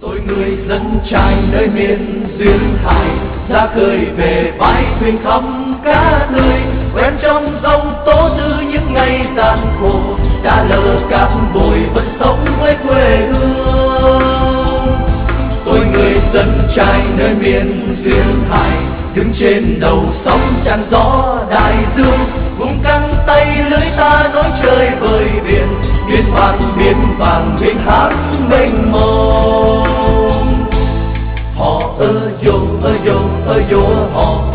Tôi người dân trai nơi miền duyên hải, ra khơi về bãi thuyền khắp cá tươi, quen trong dòng tố tư những ngày gian khổ, đã lỡ cát bụi vẫn sống với quê hương. Tôi người dân trai nơi miền duyên hải, đứng trên đầu sóng tràn gió đại dương, vùng căng tay lưới ta nối trời bơi biển, biển bạc biển vàng biển hát mênh mông. Họ ơ yo họ